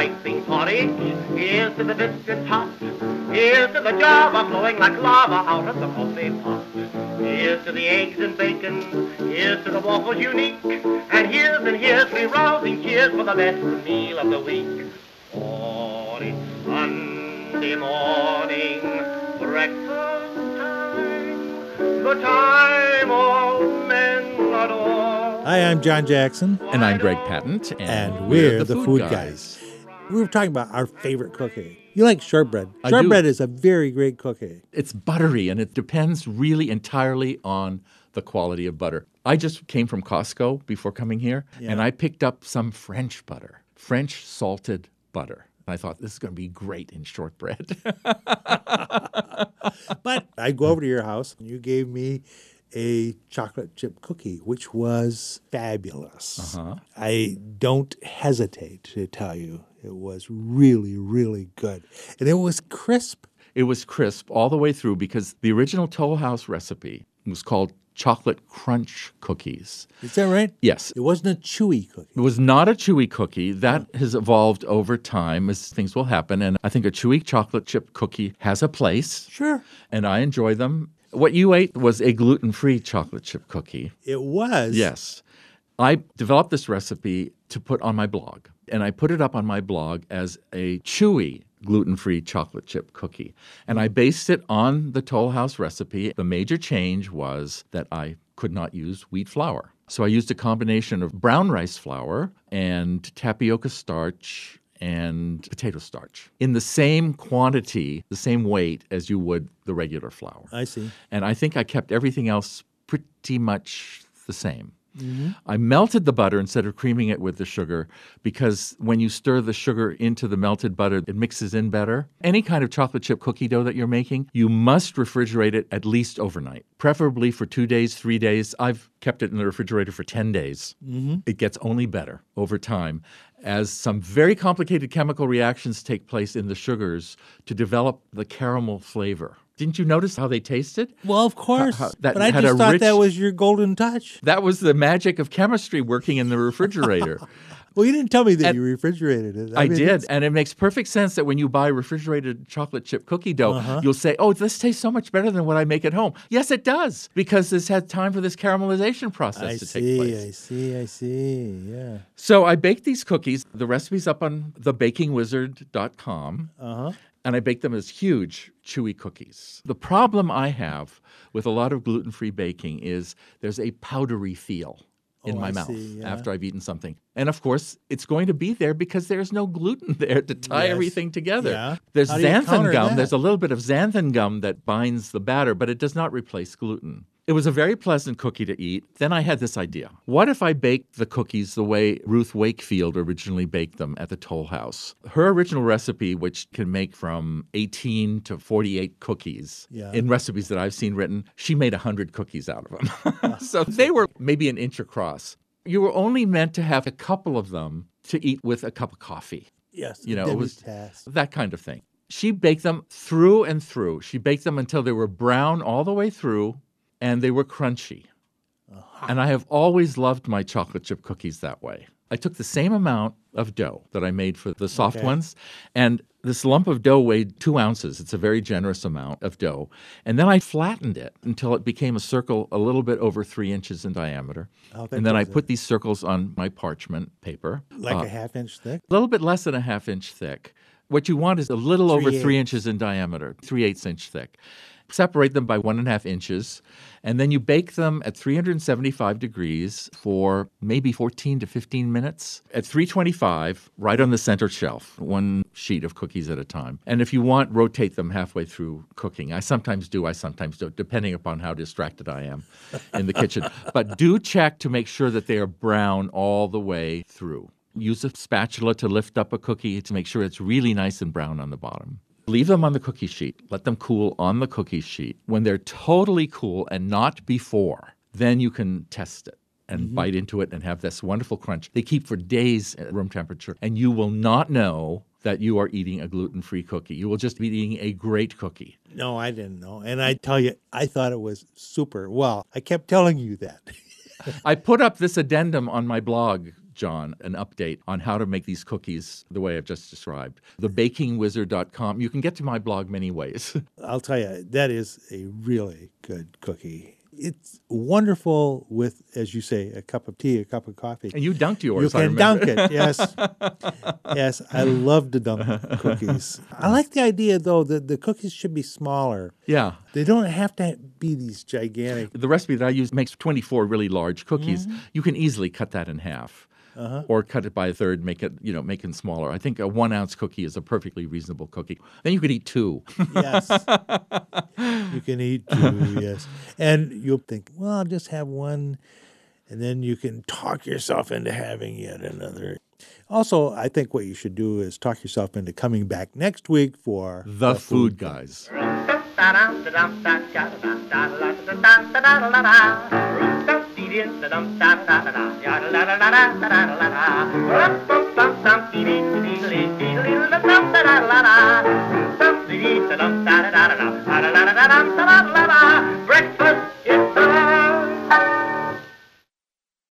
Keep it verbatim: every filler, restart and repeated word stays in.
piping porridge. Here's to the biscuits hot. Here's to the java flowing like lava out of the coffee pot. Here's to the eggs and bacon. Here's to the waffles unique. And here's and here's three rousing cheers for the best meal of the week. Oh, it's Sunday morning, breakfast time, the time all men adore. Hi, I'm John Jackson. And I'm Greg Patent. And, And we're, we're the, the Food, food guys. guys. We were talking about our favorite cookie. You like shortbread. I shortbread do. is a very great cookie. It's buttery, and it depends really entirely on the quality of butter. I just came from Costco before coming here, yeah. and I picked up some French butter, French salted butter. I thought, this is going to be great in shortbread. But I go over to your house, and you gave me a chocolate chip cookie, which was fabulous. Uh-huh. I don't hesitate to tell you it was really, really good. And it was crisp. It was crisp all the way through because the original Toll House recipe was called chocolate crunch cookies. Is that right? Yes. It wasn't a chewy cookie. It was not a chewy cookie. That oh. has evolved over time as things will happen. And I think a chewy chocolate chip cookie has a place. Sure. And I enjoy them. What you ate was a gluten-free chocolate chip cookie. It was? Yes. I developed this recipe to put on my blog, and I put it up on my blog as a chewy gluten-free chocolate chip cookie. And I based it on the Toll House recipe. The major change was that I could not use wheat flour. So I used a combination of brown rice flour and tapioca starch and potato starch in the same quantity, the same weight as you would the regular flour. I see. And I think I kept everything else pretty much the same. Mm-hmm. I melted the butter instead of creaming it with the sugar because when you stir the sugar into the melted butter, it mixes in better. Any kind of chocolate chip cookie dough that you're making, you must refrigerate it at least overnight, preferably for two days, three days. I've kept it in the refrigerator for ten days. Mm-hmm. It gets only better over time as some very complicated chemical reactions take place in the sugars to develop the caramel flavor. Didn't you notice how they tasted? Well, of course. How, how, that but I had just a thought rich, that was your golden touch. That was the magic of chemistry working in the refrigerator. Well, you didn't tell me that and you refrigerated it. I, I mean, did, it's... and it makes perfect sense that when you buy refrigerated chocolate chip cookie dough, uh-huh. you'll say, oh, this tastes so much better than what I make at home. Yes, it does, because this had time for this caramelization process I to see, take place. I see, I see, yeah. So I baked these cookies. The recipe's up on the baking wizard dot com. Uh-huh. And I bake them as huge, chewy cookies. The problem I have with a lot of gluten-free baking is there's a powdery feel in oh, my I mouth see, yeah. after I've eaten something. And of course, it's going to be there because there's no gluten there to tie yes. everything together. Yeah. There's How do you xanthan counter gum. that? There's a little bit of xanthan gum that binds the batter, but it does not replace gluten. It was a very pleasant cookie to eat. Then I had this idea. What if I baked the cookies the way Ruth Wakefield originally baked them at the Toll House? Her original recipe, which can make from eighteen to forty-eight cookies yeah. in recipes that I've seen written, she made one hundred cookies out of them. So they were maybe an inch across. You were only meant to have a couple of them to eat with a cup of coffee. Yes, you know, it was task. that kind of thing. She baked them through and through. She baked them until they were brown all the way through. And they were crunchy. Uh-huh. And I have always loved my chocolate chip cookies that way. I took the same amount of dough that I made for the soft okay. ones, and this lump of dough weighed two ounces. It's a very generous amount of dough. And then I flattened it until it became a circle a little bit over three inches in diameter. And then I it? put these circles on my parchment paper. Like uh, a half inch thick? A little bit less than a half inch thick. What you want is a little three over eighths. three inches in diameter, three-eighths inch thick. Separate them by one and a half inches, and then you bake them at three hundred seventy-five degrees for maybe fourteen to fifteen minutes. At three twenty-five, right on the center shelf, one sheet of cookies at a time. And if you want, rotate them halfway through cooking. I sometimes do, I sometimes don't, depending upon how distracted I am in the kitchen. But do check to make sure that they are brown all the way through. Use a spatula to lift up a cookie to make sure it's really nice and brown on the bottom. Leave them on the cookie sheet. Let them cool on the cookie sheet. When they're totally cool and not before, then you can test it and mm-hmm. bite into it and have this wonderful crunch. They keep for days at room temperature, and you will not know that you are eating a gluten-free cookie. You will just be eating a great cookie. No, I didn't know. And I tell you, I thought it was super. Well, I kept telling you that. I put up this addendum on my blog John, an update on how to make these cookies the way I've just described. the baking wizard dot com. You can get to my blog many ways. I'll tell you, that is a really good cookie. It's wonderful with, as you say, a cup of tea, a cup of coffee. And you dunked yours, You I can remember. dunk it, yes. Yes, I love to dunk cookies. I like the idea, though, that the cookies should be smaller. Yeah. They don't have to be these gigantic. The recipe that I use makes twenty-four really large cookies. Mm-hmm. You can easily cut that in half. Uh-huh. Or cut it by a third, make it, you know, make it smaller. I think a one ounce cookie is a perfectly reasonable cookie. Then you could eat two. Yes. You can eat two, yes. And you'll think, well, I'll just have one. And then you can talk yourself into having yet another. Also, I think what you should do is talk yourself into coming back next week for The, Food Guys. Dum